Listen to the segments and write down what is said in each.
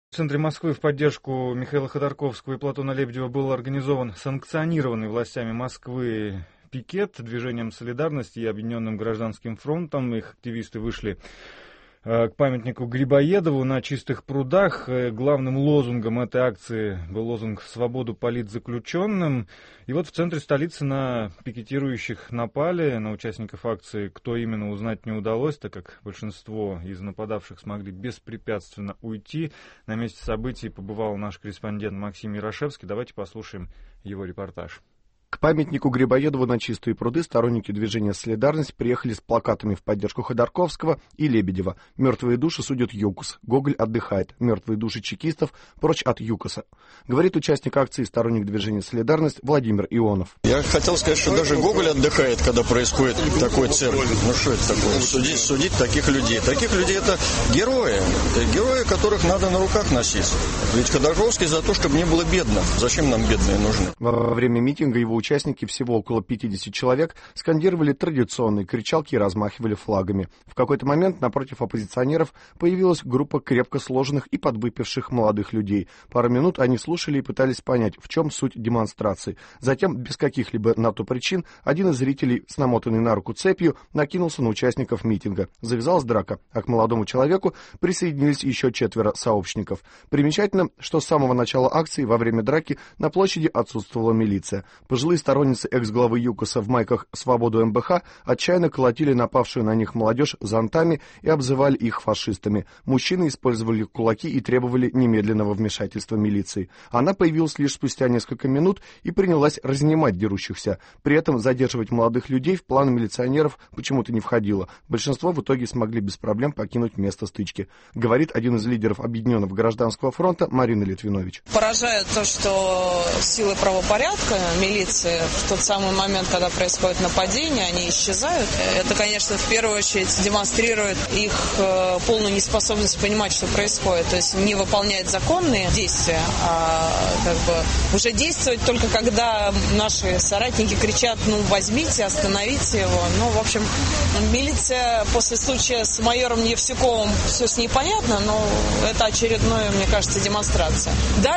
В центре Москвы в поддержку Михаила Ходорковского и Платона Лебедева был организован санкционированный властями Москвы пикет движением «Солидарность» и Объединенным гражданским фронтом. Их активисты вышли к памятнику Грибоедову на Чистых прудах. Главным лозунгом этой акции был лозунг «Свободу политзаключенным». И вот в центре столицы на пикетирующих напали, на участников акции кто именно узнать не удалось, так как большинство из нападавших смогли беспрепятственно уйти. На месте событий побывал наш корреспондент Максим Ярошевский. Давайте послушаем его репортаж. К памятнику Грибоедову на Чистые пруды сторонники движения «Солидарность» приехали с плакатами в поддержку Ходорковского и Лебедева. «Мертвые души судят ЮКОС. Гоголь отдыхает. Мертвые души чекистов прочь от ЮКОСа», говорит участник акции и сторонник движения «Солидарность» Владимир Ионов. Я хотел сказать, что даже Гоголь отдыхает, когда происходит такой цирк. Ну что это такое? Судить таких людей. Таких людей это герои. Это герои, которых надо на руках носить. Ведь Ходорковский за то, чтобы не было бедно. Зачем нам бедные нужны? Во время митинга его участники, всего около 50 человек, скандировали традиционные кричалки и размахивали флагами. В какой-то момент напротив оппозиционеров появилась группа крепко сложенных и подвыпивших молодых людей. Пару минут они слушали и пытались понять, в чем суть демонстрации. Затем, без каких-либо на то причин, один из зрителей с намотанной на руку цепью накинулся на участников митинга. Завязалась драка, а к молодому человеку присоединились еще 4 сообщников. Примечательно, что с самого начала акции во время драки на площади отсутствовала милиция. Пожилые сторонницы экс-главы ЮКОСа в майках «Свободу МБХ» отчаянно колотили напавшую на них молодежь зонтами и обзывали их фашистами. Мужчины использовали кулаки и требовали немедленного вмешательства милиции. Она появилась лишь спустя несколько минут и принялась разнимать дерущихся. При этом задерживать молодых людей в планы милиционеров почему-то не входило. Большинство в итоге смогли без проблем покинуть место стычки, говорит один из лидеров Объединенного гражданского фронта Марина Литвинович. Поражает то, что силы правопорядка, милиция, в тот самый момент, когда происходит нападение, они исчезают. Это, конечно, в первую очередь демонстрирует их полную неспособность понимать, что происходит. То есть не выполнять законные действия, а уже действовать только когда наши соратники кричат: ну, возьмите, остановите его. Ну, в общем, милиция после случая с майором Евсюковым, все с ней понятно, но это очередная, мне кажется, демонстрация.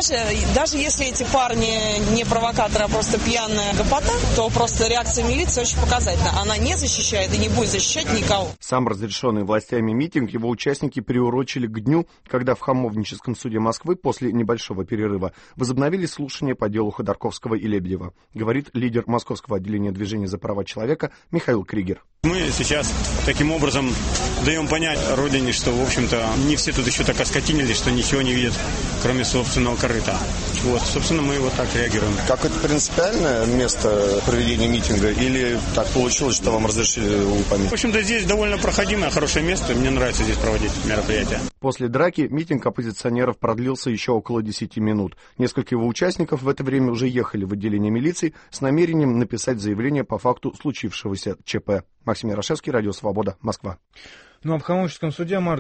Даже если эти парни не провокаторы, а просто пьяная гопота, то просто реакция милиции очень показательна. Она не защищает и не будет защищать никого. Сам разрешенный властями митинг его участники приурочили к дню, когда в Хамовническом суде Москвы после небольшого перерыва возобновили слушание по делу Ходорковского и Лебедева, говорит лидер Московского отделения движения за права человека Михаил Кригер. Мы сейчас таким образом даем понять Родине, что, в общем-то, не все тут еще так оскотинились, что ничего не видят, кроме собственного корыта. Вот, собственно, мы вот так реагируем. Какое-то принципиальное место проведения митинга или так получилось, что вам разрешили упомянуть? В общем-то, здесь довольно проходимое, хорошее место. Мне нравится здесь проводить мероприятия. После драки митинг оппозиционеров продлился еще около 10 минут. Несколько его участников в это время уже ехали в отделение милиции с намерением написать заявление по факту случившегося ЧП. Максим Ярошевский, Радио Свобода, Москва. Ну а в Хамовническом суде